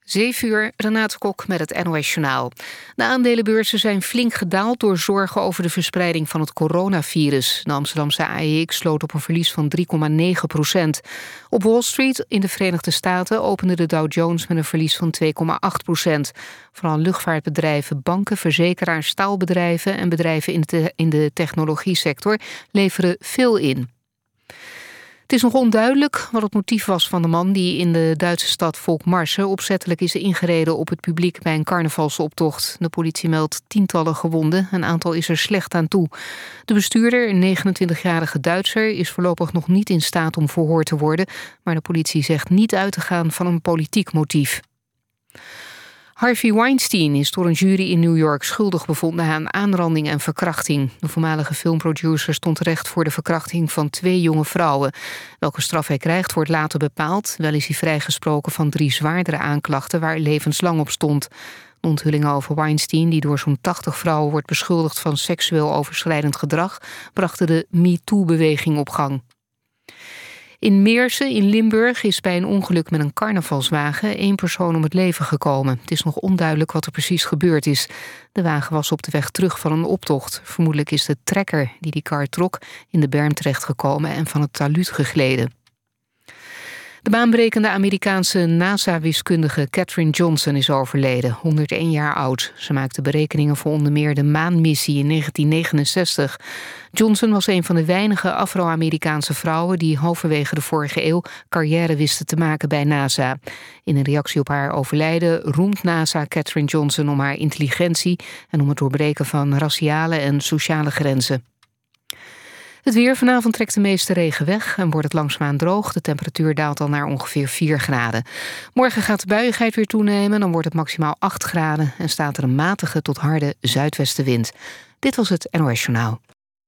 7:00, Renate Kok met het NOS Journaal. De aandelenbeurzen zijn flink gedaald door zorgen over de verspreiding van het coronavirus. De Amsterdamse AEX sloot op een verlies van 3,9%. Op Wall Street in de Verenigde Staten opende de Dow Jones met een verlies van 2,8%. Vooral luchtvaartbedrijven, banken, verzekeraars, staalbedrijven en bedrijven in de technologiesector leveren veel in. Het is nog onduidelijk wat het motief was van de man die in de Duitse stad Volkmarse opzettelijk is ingereden op het publiek bij een carnavalsoptocht. De politie meldt tientallen gewonden, een aantal is er slecht aan toe. De bestuurder, een 29-jarige Duitser, is voorlopig nog niet in staat om verhoord te worden, maar de politie zegt niet uit te gaan van een politiek motief. Harvey Weinstein is door een jury in New York schuldig bevonden aan aanranding en verkrachting. De voormalige filmproducer stond terecht voor de verkrachting van 2 jonge vrouwen. Welke straf hij krijgt wordt later bepaald. Wel is hij vrijgesproken van 3 zwaardere aanklachten waar levenslang op stond. De onthullingen over Weinstein, die door zo'n 80 vrouwen wordt beschuldigd van seksueel overschrijdend gedrag, brachten de MeToo-beweging op gang. In Meersen in Limburg is bij een ongeluk met een carnavalswagen 1 persoon om het leven gekomen. Het is nog onduidelijk wat er precies gebeurd is. De wagen was op de weg terug van een optocht. Vermoedelijk is de trekker die kar trok in de berm terechtgekomen en van het talud gegleden. De baanbrekende Amerikaanse NASA-wiskundige Katherine Johnson is overleden, 101 jaar oud. Ze maakte berekeningen voor onder meer de maanmissie in 1969. Johnson was een van de weinige Afro-Amerikaanse vrouwen die halverwege de vorige eeuw carrière wisten te maken bij NASA. In een reactie op haar overlijden roemt NASA Katherine Johnson om haar intelligentie en om het doorbreken van raciale en sociale grenzen. Het weer. Vanavond trekt de meeste regen weg en wordt het langzaamaan droog. De temperatuur daalt al naar ongeveer 4 graden. Morgen gaat de buiigheid weer toenemen. Dan wordt het maximaal 8 graden en staat er een matige tot harde zuidwestenwind. Dit was het NOS Journaal.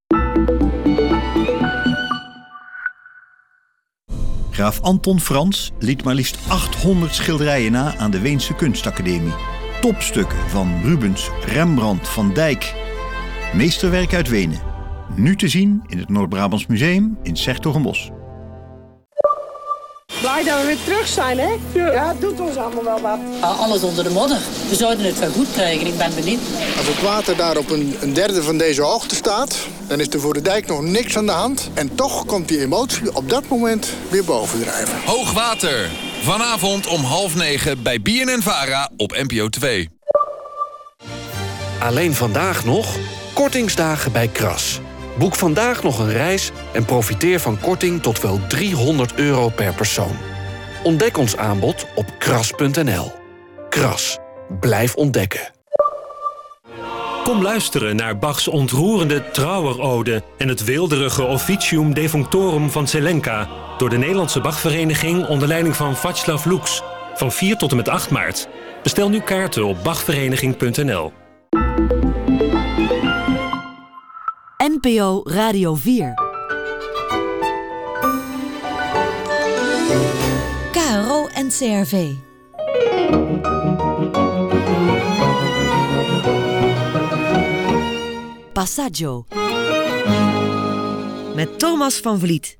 Graaf Anton Frans liet maar liefst 800 schilderijen na aan de Weense Kunstacademie. Topstukken van Rubens, Rembrandt, Van Dijk. Meesterwerk uit Wenen. Nu te zien in het Noord-Brabants Museum in 's-Hertogenbosch. Blij dat we weer terug zijn, hè? Ja, het doet ons allemaal wel wat. Alles onder de modder. We zouden het wel goed krijgen, ik ben benieuwd. Als het water daar op een derde van deze hoogte staat, dan is er voor de dijk nog niks aan de hand. En toch komt die emotie op dat moment weer bovendrijven. Hoogwater. Vanavond om 20:30 bij BNN-Vara op NPO 2. Alleen vandaag nog kortingsdagen bij Kras. Boek vandaag nog een reis en profiteer van korting tot wel €300 per persoon. Ontdek ons aanbod op kras.nl. Kras. Blijf ontdekken. Kom luisteren naar Bachs ontroerende Trauerode en het weelderige Officium Defunctorum van Zelenka door de Nederlandse Bachvereniging onder leiding van Václav Lux van 4 tot en met 8 maart. Bestel nu kaarten op bachvereniging.nl. NPO Radio 4. KRO en CRV. Passaggio. Met Thomas van Vliet.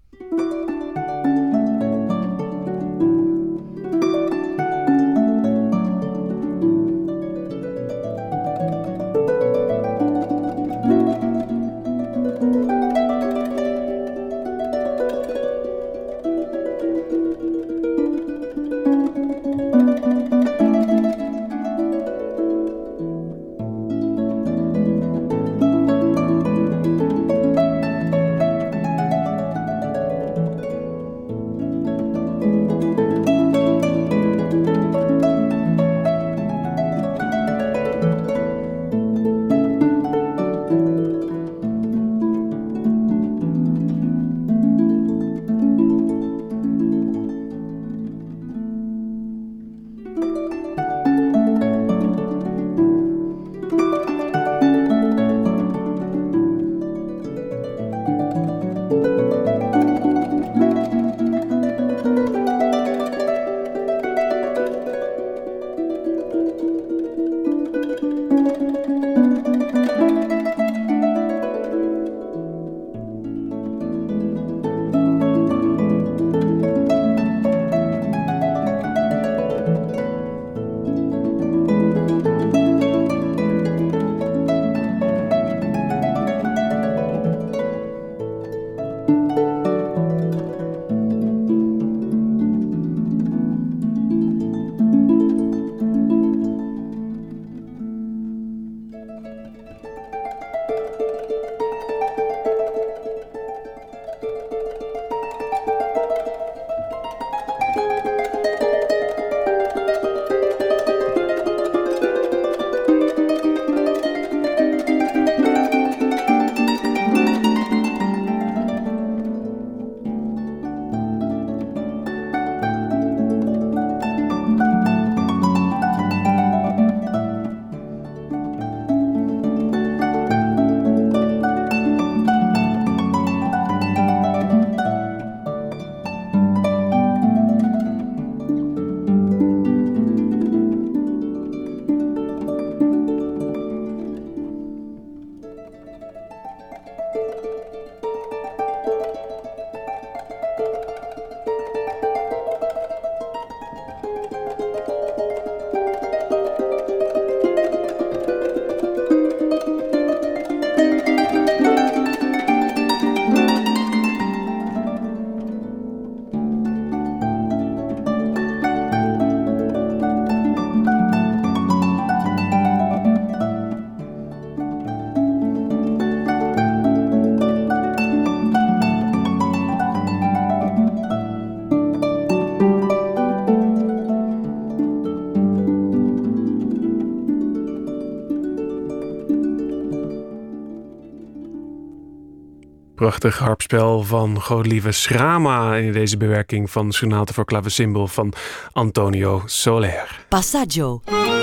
Prachtig harpspel van Godelieve Schrama in deze bewerking van Sonate voor Clavecimbal van Antonio Soler. Passaggio.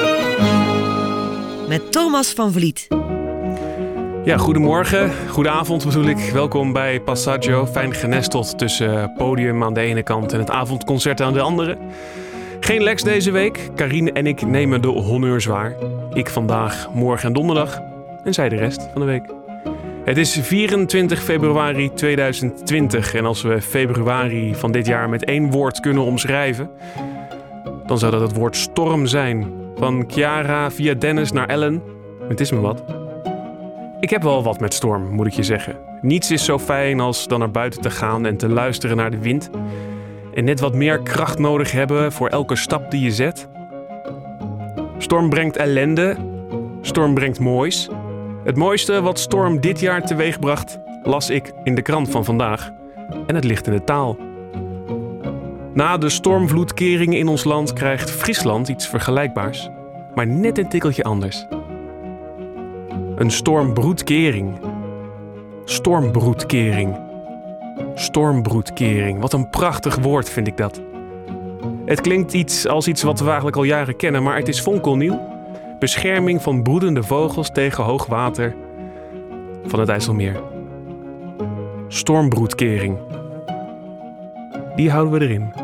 Met Thomas van Vliet. Ja, goedemorgen, goedenavond bedoel ik. Welkom bij Passaggio. Fijn genesteld tussen podium aan de ene kant en het avondconcert aan de andere. Geen Lex deze week. Karine en ik nemen de honneurs waar. Ik vandaag, morgen en donderdag. En zij de rest van de week. Het is 24 februari 2020 en als we februari van dit jaar met 1 woord kunnen omschrijven, dan zou dat het woord storm zijn. Van Chiara via Dennis naar Ellen. Het is me wat. Ik heb wel wat met storm, moet ik je zeggen. Niets is zo fijn als dan naar buiten te gaan en te luisteren naar de wind. En net wat meer kracht nodig hebben voor elke stap die je zet. Storm brengt ellende. Storm brengt moois. Het mooiste wat storm dit jaar teweegbracht, las ik in de krant van vandaag. En het ligt in de taal. Na de stormvloedkeringen in ons land krijgt Friesland iets vergelijkbaars, maar net een tikkeltje anders. Een stormbroedkering. Stormbroedkering. Stormbroedkering. Wat een prachtig woord vind ik dat. Het klinkt als iets wat we eigenlijk al jaren kennen, maar het is fonkelnieuw. Bescherming van broedende vogels tegen hoog water van het IJsselmeer. Stormbroedkering. Die houden we erin.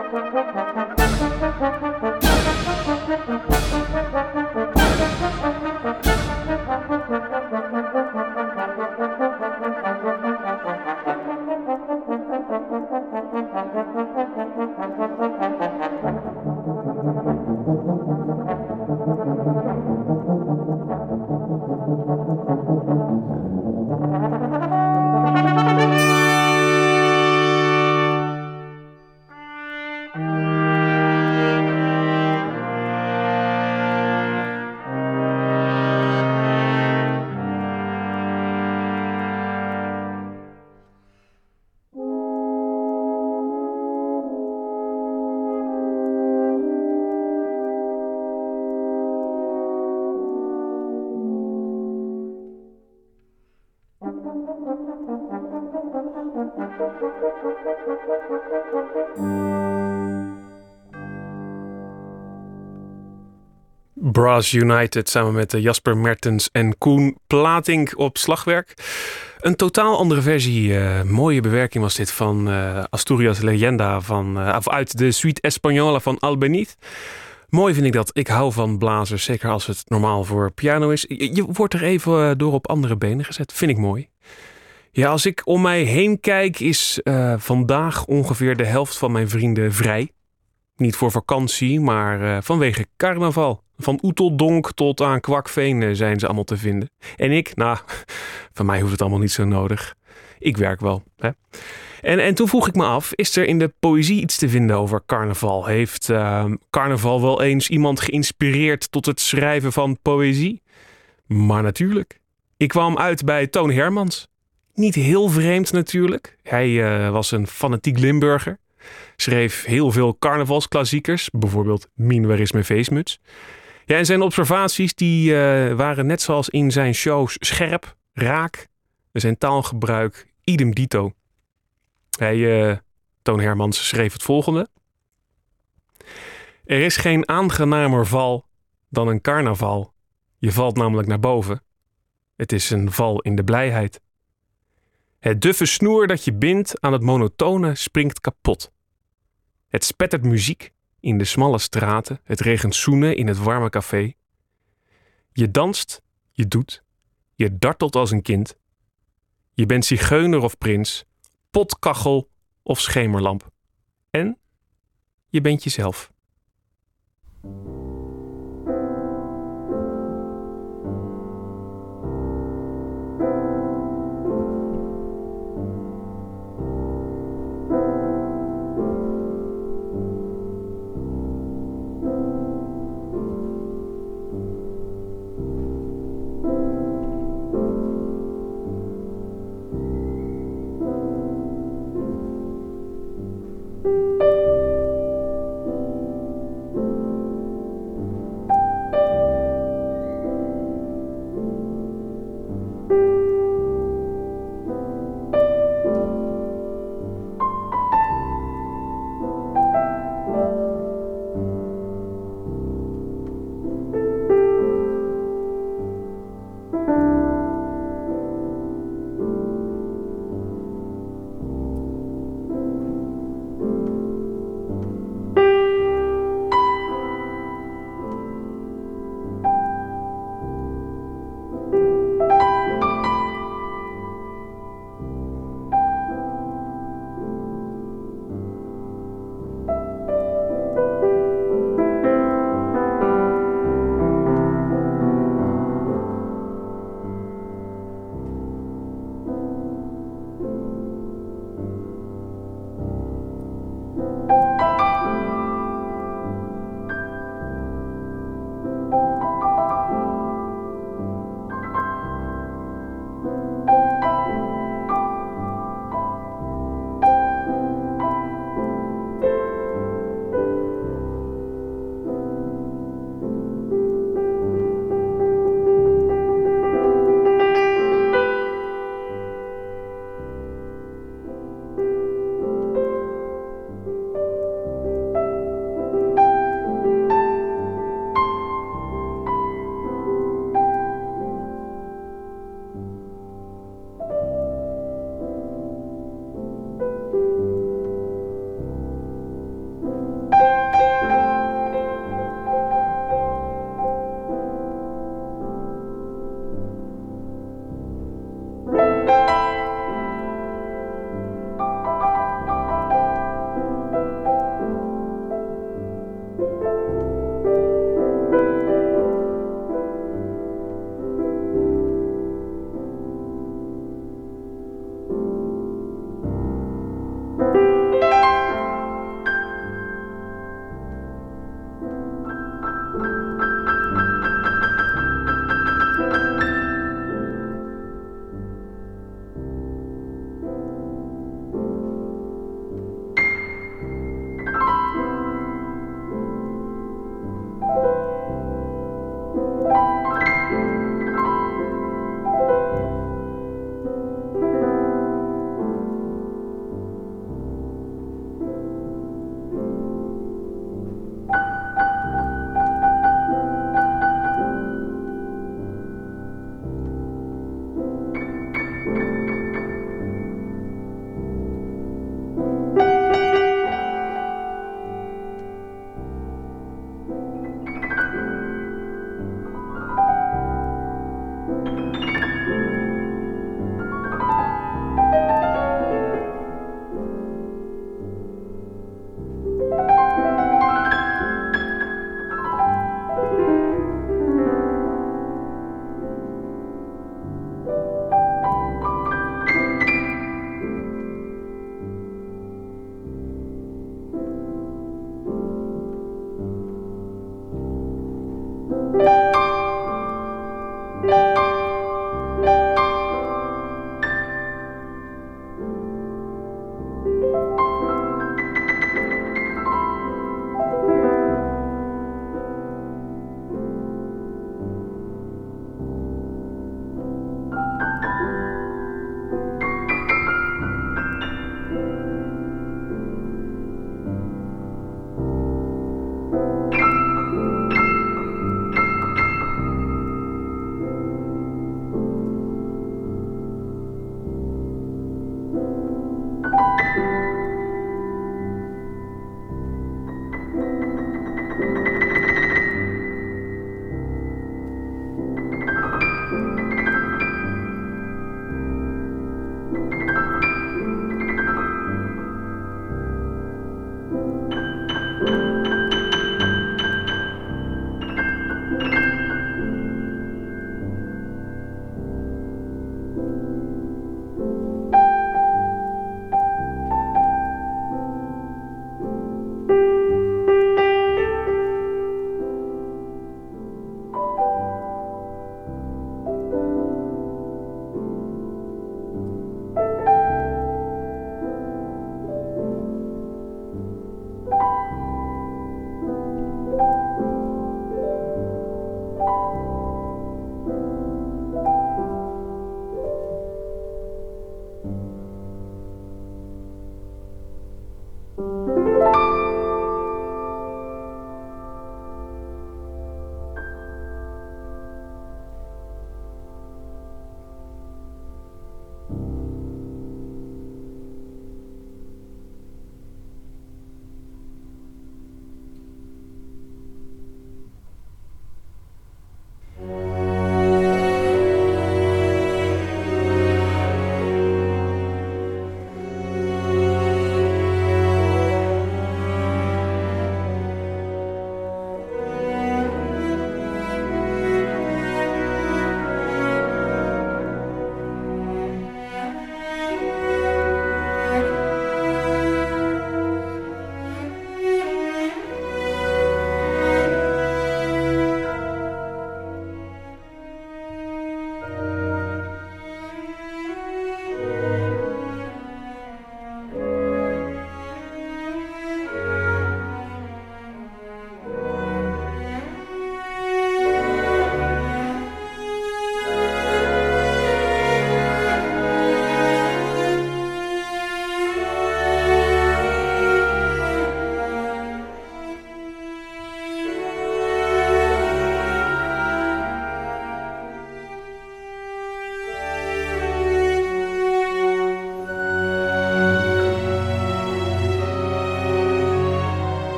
Brass United samen met Jasper Mertens en Koen Platink op slagwerk. Een totaal andere versie. Mooie bewerking was dit van Asturias Leyenda uit de Suite Española van Albéniz. Mooi vind ik dat. Ik hou van blazers, zeker als het normaal voor piano is. Je wordt er even door op andere benen gezet. Vind ik mooi. Ja, als ik om mij heen kijk, is vandaag ongeveer de helft van mijn vrienden vrij. Niet voor vakantie, maar vanwege carnaval. Van Oeteldonk tot aan Kwakveen zijn ze allemaal te vinden. En ik, van mij hoeft het allemaal niet zo nodig. Ik werk wel. Hè? En toen vroeg ik me af, is er in de poëzie iets te vinden over carnaval? Heeft carnaval wel eens iemand geïnspireerd tot het schrijven van poëzie? Maar natuurlijk. Ik kwam uit bij Toon Hermans. Niet heel vreemd natuurlijk. Hij was een fanatiek Limburger. Schreef heel veel carnavalsklassiekers. Bijvoorbeeld Mien, waar is mijn feestmuts? Ja, en zijn observaties die waren net zoals in zijn shows scherp, raak. Zijn taalgebruik idem dito. Toon Hermans schreef het volgende. Er is geen aangenamer val dan een carnaval. Je valt namelijk naar boven. Het is een val in de blijheid. Het duffe snoer dat je bindt aan het monotone springt kapot. Het spettert muziek in de smalle straten. Het regent zoenen in het warme café. Je danst, je doet, je dartelt als een kind. Je bent zigeuner of prins, potkachel of schemerlamp. En je bent jezelf.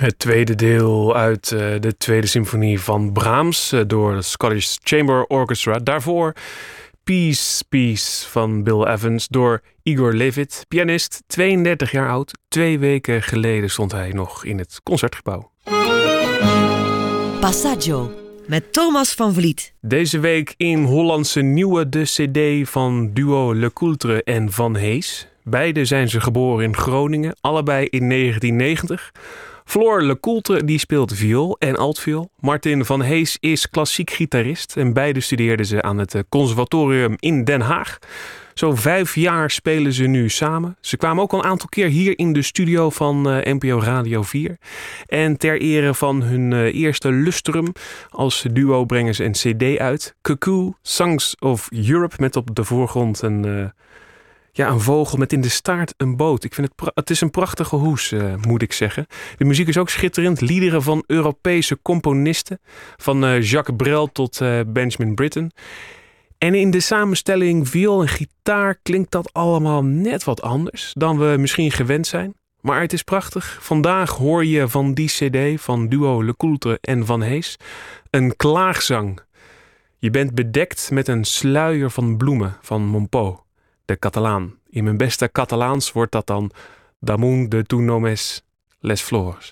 Het tweede deel uit de tweede symfonie van Brahms door het Scottish Chamber Orchestra. Daarvoor Peace, Peace van Bill Evans door Igor Levit, pianist, 32 jaar oud. 2 weken geleden stond hij nog in het Concertgebouw. Passaggio met Thomas van Vliet. Deze week in Hollandse Nieuwe de CD van duo Lecoultre en Van Hees. Beide zijn ze geboren in Groningen, allebei in 1990. Floor Lecoultre die speelt viool en altviool. Martin van Hees is klassiek gitarist en beide studeerden ze aan het conservatorium in Den Haag. Zo'n 5 jaar spelen ze nu samen. Ze kwamen ook al een aantal keer hier in de studio van NPO Radio 4. En ter ere van hun eerste lustrum als duo brengen ze een cd uit. Cuckoo, Songs of Europe, met op de voorgrond een vogel met in de staart een boot. Ik vind het is een prachtige hoes, moet ik zeggen. De muziek is ook schitterend. Liederen van Europese componisten. Van Jacques Brel tot Benjamin Britten. En in de samenstelling viool en gitaar klinkt dat allemaal net wat anders dan we misschien gewend zijn. Maar het is prachtig. Vandaag hoor je van die cd van duo Lecoultre en Van Hees een klaagzang. Je bent bedekt met een sluier van bloemen van Montpau, de Catalaan. In mijn beste Catalaans wordt dat dan Damunt de tu nomes les flors.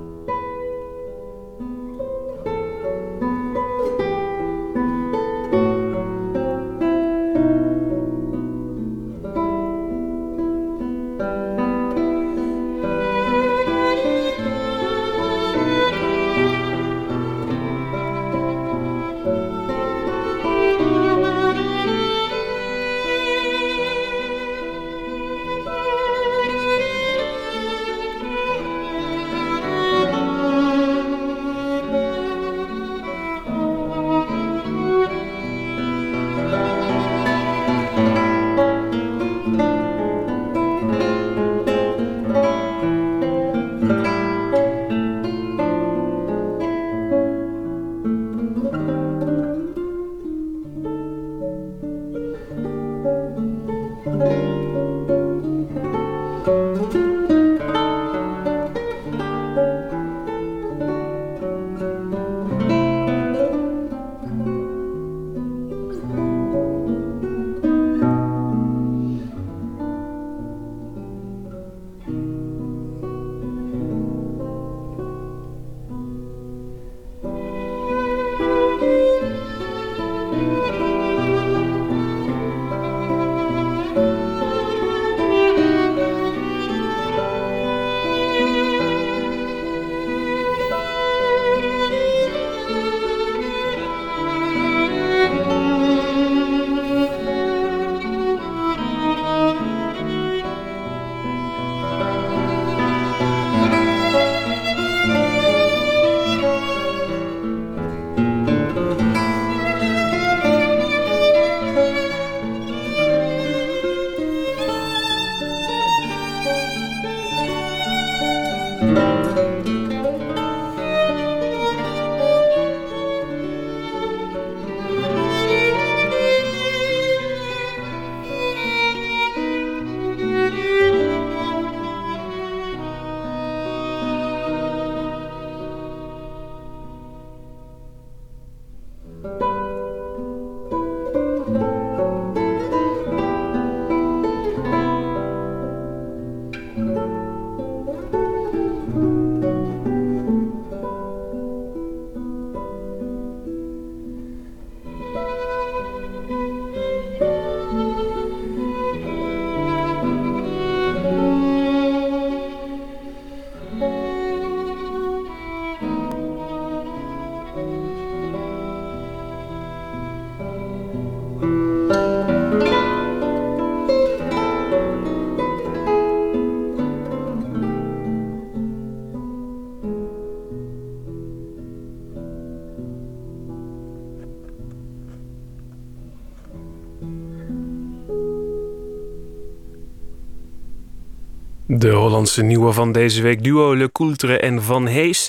De Hollandse nieuwe van deze week, duo Lecoultre en Van Hees.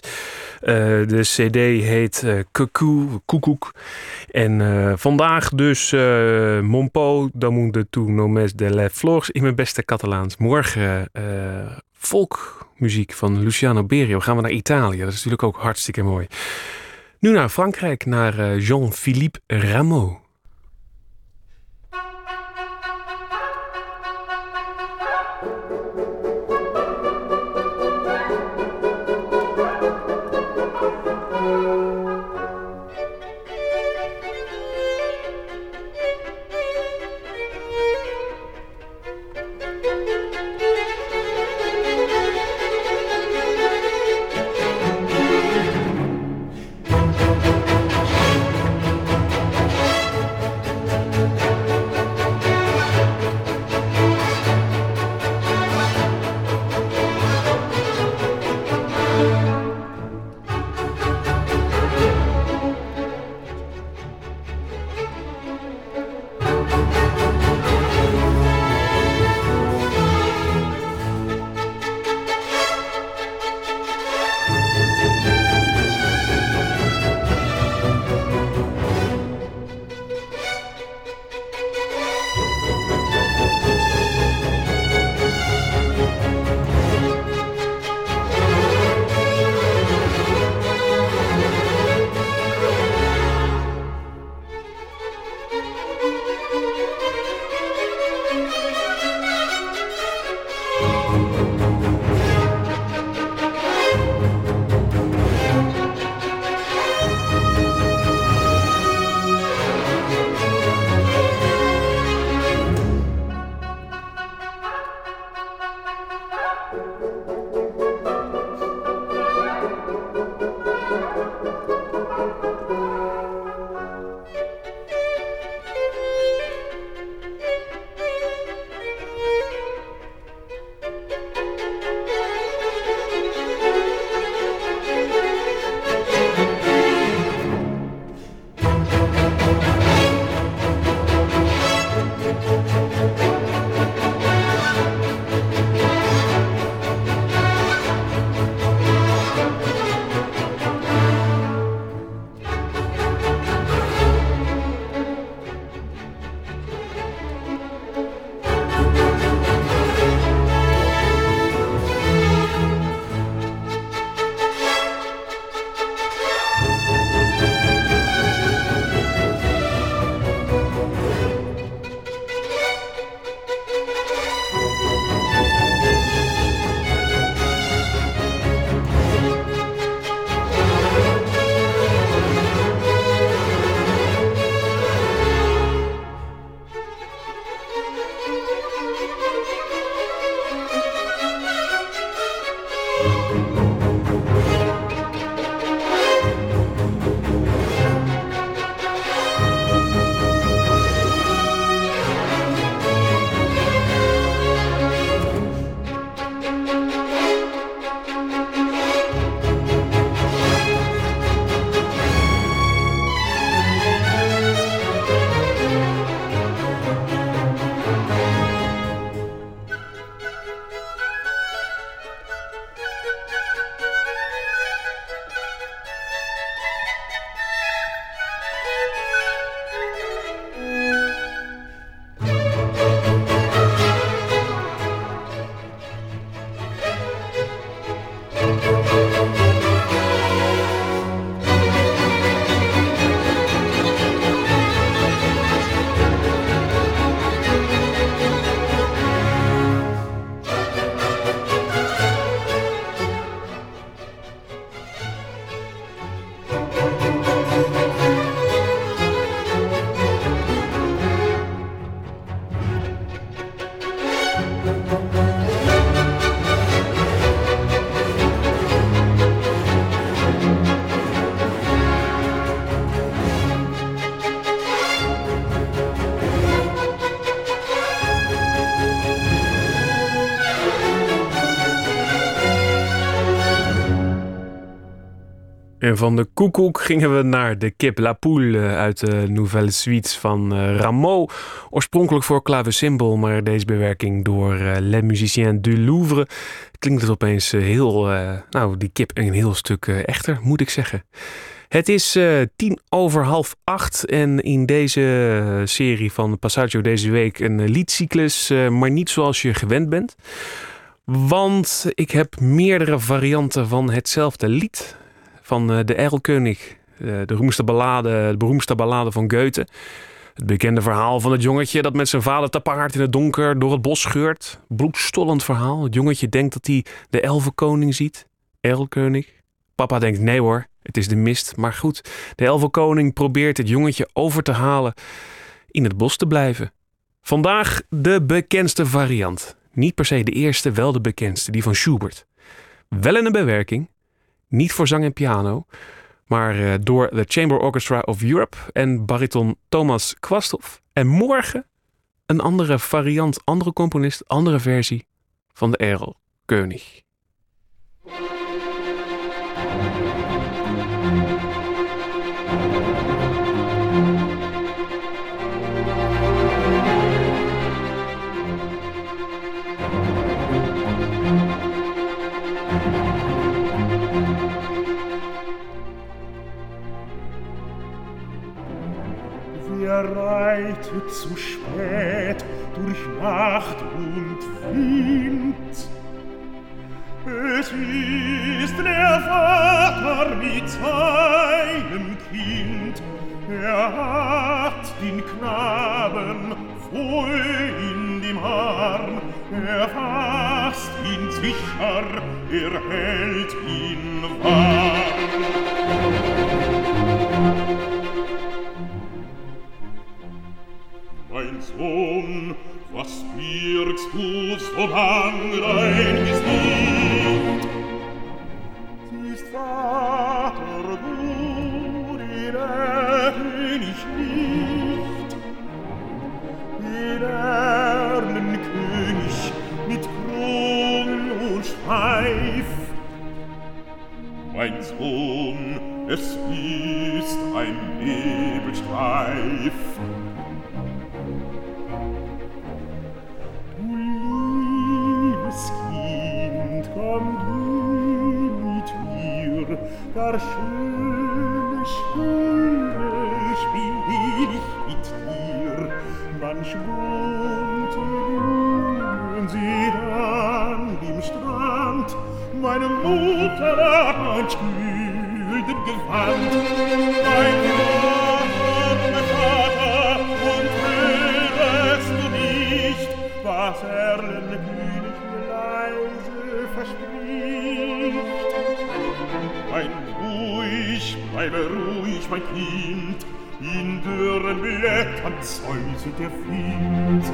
De cd heet Koekoek. En vandaag dus Montpau, Damunt de tu nomes de les flors in mijn beste Catalaans. Morgen folkmuziek muziek van Luciano Berio gaan we naar Italië. Dat is natuurlijk ook hartstikke mooi. Nu naar Frankrijk, naar Jean-Philippe Rameau. En van de koekoek gingen we naar de kip La Poule uit de Nouvelle Suite van Rameau. Oorspronkelijk voor klavecimbal, maar deze bewerking door Les Musiciens du Louvre klinkt het opeens die kip een heel stuk echter, moet ik zeggen. Het is 7:50 en in deze serie van Passaggio deze week een liedcyclus, maar niet zoals je gewend bent. Want ik heb meerdere varianten van hetzelfde lied. Van de Erlkönig, de beroemdste ballade van Goethe. Het bekende verhaal van het jongetje dat met zijn vader te paard in het donker door het bos scheurt. Bloedstollend verhaal. Het jongetje denkt dat hij de elfenkoning ziet. Erlkönig. Papa denkt nee hoor, het is de mist. Maar goed, de elfenkoning probeert het jongetje over te halen in het bos te blijven. Vandaag de bekendste variant. Niet per se de eerste, wel de bekendste, die van Schubert. Wel in een bewerking, niet voor zang en piano, maar door de Chamber Orchestra of Europe en bariton Thomas Quasthoff. En morgen een andere variant, andere componist, andere versie van de Erlkönig. Wer reitet zu spät durch Nacht und Wind? Es ist der Vater mit seinem Kind. Hat den Knaben voll in dem Arm. Fasst ihn sicher, hält ihn warm. Mein Sohn, was birgst du so lang dein Gesicht? Siehst, Vater, du den König nicht, den Erlenkönig mit Kron und Schweif. Mein Sohn, es ist ein Nebelstreif. Kind, komm du mit mir, gar schöne, schöne spiel ich mit dir. Manch bunte Blumen sieht an dem Strand, meine Mutter hat manch gülden Gewand. Mein Vater, und hörst du nicht, was Erlenkönig leise verspricht? Bleibe ruhig, mein Kind, in dürren Blättern säuselt der Wind.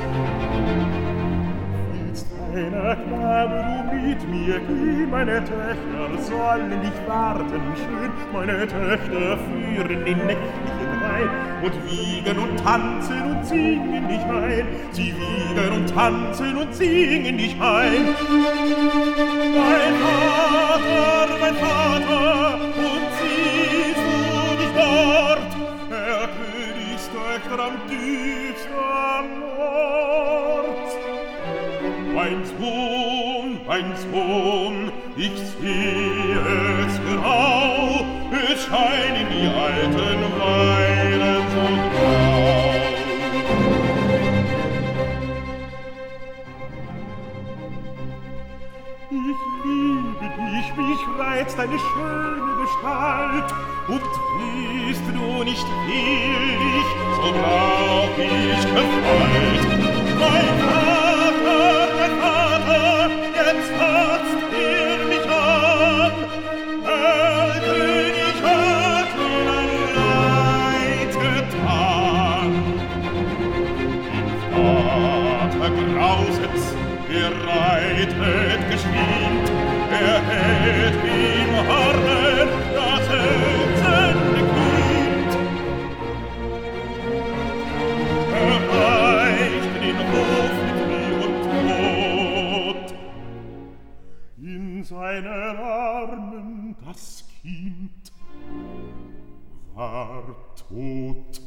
Willst einer Knabe du mit mir gehen, meine Töchter sollen dich warten schön, meine Töchter führen den nächtlichen Rhein und wiegen und tanzen und singen dich ein, sie wiegen und tanzen und singen dich ein. Mein Vater, und siehst du dich dort, Herr Königstöchter am düstern Ort. Mein Sohn, ich sehe es genau, es scheinen die alten Weiden so grau. Ich liebe dich, mich reizt deine schöne Gestalt, und bist du nicht willig, so brauch ich Gefalt. Mein Vater, jetzt fasst mich an, der König hat mir ein Leid getan. Vater grauset's, reitet geschwind, hält im Armen das hölzerne Kind. Erreicht den Hof mit Weh und Tod, in seinen Armen das Kind war tot.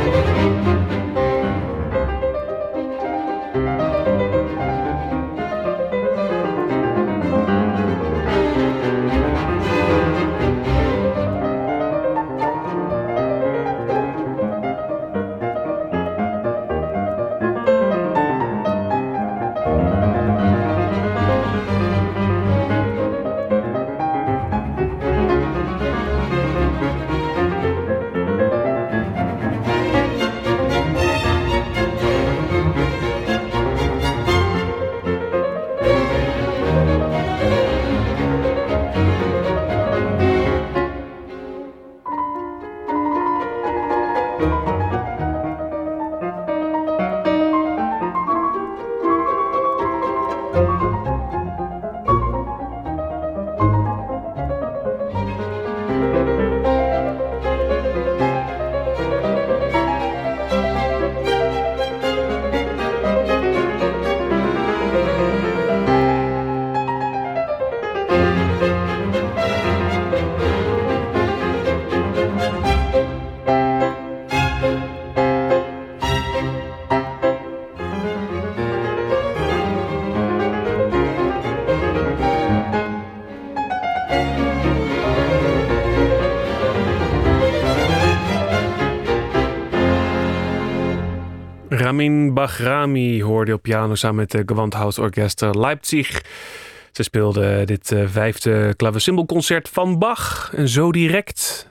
Ramin Bahrami hoorde op piano samen met de Gewandhausorchester Leipzig. Ze speelden dit 5e klavecimbelconcert van Bach. En zo direct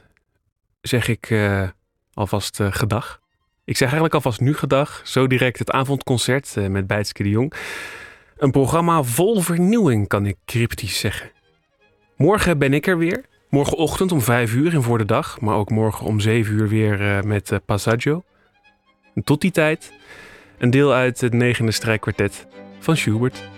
zeg ik alvast gedag. Ik zeg eigenlijk alvast nu gedag. Zo direct het avondconcert met Bijtske de Jong. Een programma vol vernieuwing, kan ik cryptisch zeggen. Morgen ben ik er weer. Morgenochtend om 5 uur in Voor de Dag. Maar ook morgen om 7 uur weer met Passaggio. En tot die tijd een deel uit het 9e strijkkwartet van Schubert.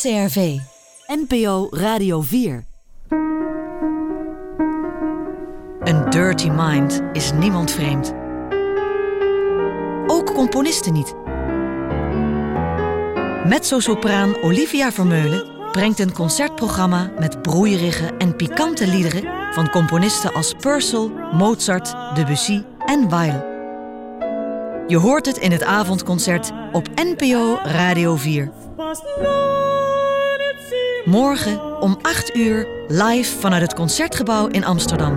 NCRV. NPO Radio 4. Een dirty mind is niemand vreemd. Ook componisten niet. Mezzosopraan Olivia Vermeulen brengt een concertprogramma met broeierige en pikante liederen van componisten als Purcell, Mozart, Debussy en Weill. Je hoort het in het avondconcert op NPO Radio 4. Morgen om 8 uur live vanuit het Concertgebouw in Amsterdam.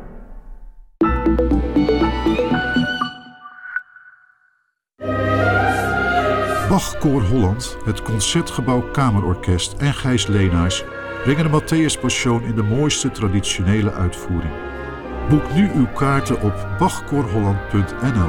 Bach Koor Holland, het Concertgebouw Kamerorkest en Gijs Leenaars brengen de Matthäus Passion in de mooiste traditionele uitvoering. Boek nu uw kaarten op bachkoorholland.nl.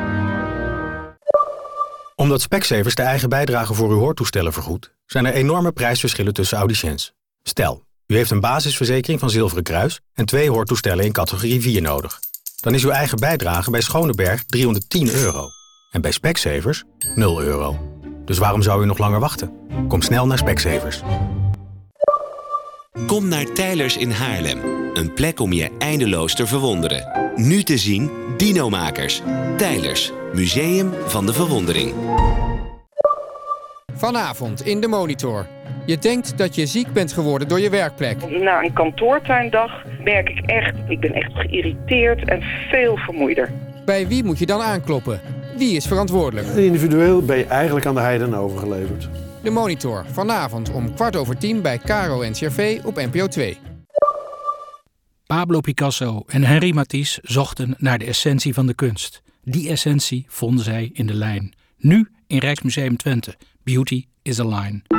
Omdat Specsavers de eigen bijdrage voor uw hoortoestellen vergoedt, zijn er enorme prijsverschillen tussen audiciëns. Stel, u heeft een basisverzekering van Zilveren Kruis en 2 hoortoestellen in categorie 4 nodig. Dan is uw eigen bijdrage bij Schoneberg €310 en bij Specsavers €0. Dus waarom zou u nog langer wachten? Kom snel naar Specsavers. Kom naar Teylers in Haarlem. Een plek om je eindeloos te verwonderen. Nu te zien Dinomakers. Teylers, Museum van de Verwondering. Vanavond in de Monitor. Je denkt dat je ziek bent geworden door je werkplek. Na een kantoortuindag merk ik ben echt geïrriteerd en veel vermoeider. Bij wie moet je dan aankloppen? Wie is verantwoordelijk? Individueel ben je eigenlijk aan de heiden overgeleverd. De Monitor, vanavond om 10:15 bij Caro NCRV op NPO 2. Pablo Picasso en Henri Matisse zochten naar de essentie van de kunst. Die essentie vonden zij in de lijn. Nu in Rijksmuseum Twente. Beauty is a line.